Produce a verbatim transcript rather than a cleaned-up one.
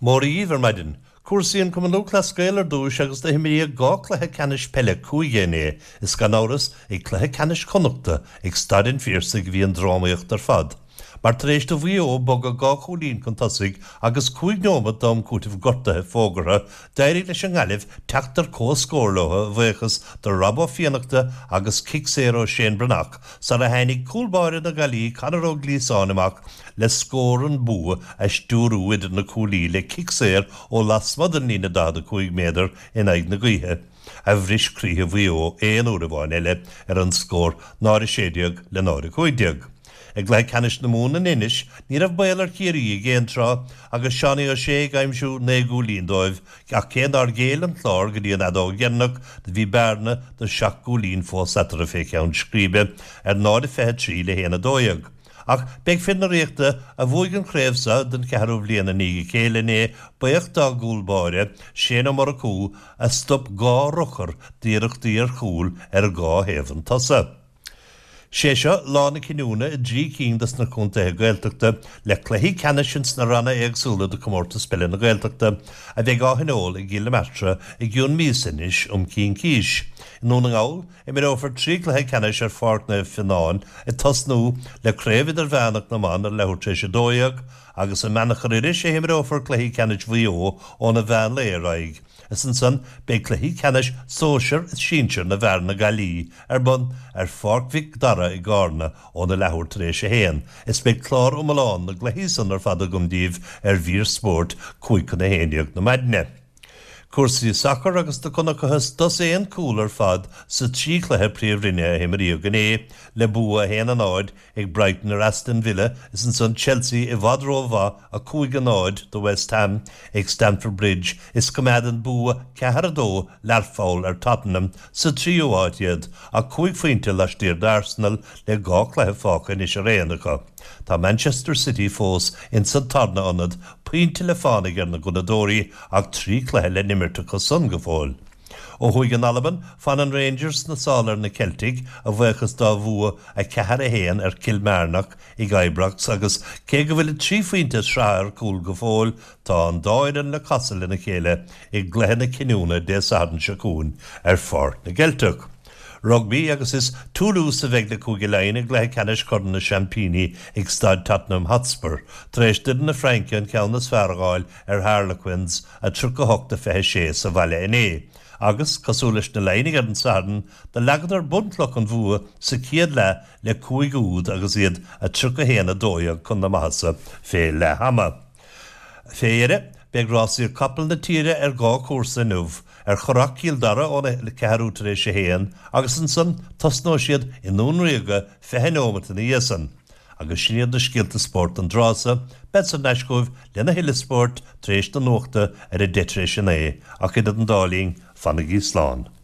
Mórí ver maidin. Cuasaíonn cum an lúclas scéalar dúis agus de himí gá cluthe canis pelle cúigéné is gan áras ag cluthe canis connachta ag stadin fiersa go bhí an drámaíocht ar fad. Mar tar éis do bhí ó bog a gá chúlín chun tosaigh agus cúig nómad dom cútah gortathe fógartha d'éirigh leis an ngalibh teachtar cós scórlótha bhuichas do rabba fianachta agus cicséir ó Shane Branach sa a hainnig cúlbáire na galí canaró glíosánimach le scór an bua a stúrú idir na cúlí le cicséir ó lasmad an lína dáda cúig méadar in aig na gaotha. A bhris críthe bhí ó éon úr a bháin eile ar an scór náir séideag le náir cúideag. Ag le canis na múna inis, ní rah bailar cíirí géan trá agus seaní ó sé gaimsú négú líndóibh ach cén ar géal an chlár go dtíon adó gennach de bhí bearna do seaachú lín fós atar a féice an scríbe ar náir fethead trí le héana dóiag. Ach beag fin na réachta a bhuaig an chréimhsa den cearú bliana níige céalané baocht dá gúlbáire séna mar a cú a stop gá rochar díireachtaí ar chúl ar gá héhan tasa. Séisio lána cinúna i drí cín das na cúnta gaeltachta le cluichí canisins na ranna éagsúla do comórta spile na gaeltachta a bheith gáhinól i gíle metra i gún mísanis um cín cíis. Nún an gáil, i mir ófar trí cluichí canis ar fártna fináin i tasnú le crévid ar bheannach na man ar lehuirte sé dóiag agus a menachar iris sé himir ófar cluichí canis bhío ó na bhean léiraig. Is an san be cluichí canis sóisiir is sínsir na bhearna galí ar bun ar fárcmhic dara i gárna ó na lehuirte rééis sé héan. Is be clár umaláin na gluichísan ar fada gomdíobh ar bhír sport cuic na héineag na maidne. Cuasaí sacr agus do connachas dos éon cúl ar fad sa trí cluiche príomhrinne himío ganné le bua héan an áid ag Brighton ar Aston Villa is an son Chelsea i bhadrómha a cúig an áid do West Ham ag Stamford Bridge is cumad an bua cehar dó learfáil ar Tottenham sa tríú áitiad a cúig faointe leistíir d'Arsenal le gá cluiche fáca is a réanacha. Tá Manchester City fós in San Tarna anad puinte le fánig ar na gunadóí ag trí cluiche le nimirte go sun go fáil. Ó chuig an Alban fan an Rangers na sálar na Celtic a bhuichas dá bhua a cehar a héan ar Kilmarnock i Ibrox agus cé go bhfuil trí faointe sráir cúl go fáil tá an dáiran le casal na chéile i gléthe na cinúna dé sadan seacún ar fort na Geltach. Rugby agus is túlús a bheith le cúige lein ag le canis corn na Champini ag stad Tottenham Hotspur, tréis did na Franke an ceann na Sfergáil ar Harlequins a tru go hochta fethe sé sa bhaile iné. Agus cosúlis na leinig ar an sadan de legadar buntlach an bhua sa ciad le le cúig úd agus iad a tru go héana dóiag chun na mahasa fé le hama. Féire, beag rásír capal na tíre ar gá cuasa nuh ar chorach cíal dara óna le cearútar éis sé héan agus an san tasnó siad in nún riaga fehenómata na íasan. Agus siad na scialta sport an drása, bet san neiscóibh lena hiile sport tréis na nóachta ar a detréis sin é ach iad an dálín fanna gí sláán.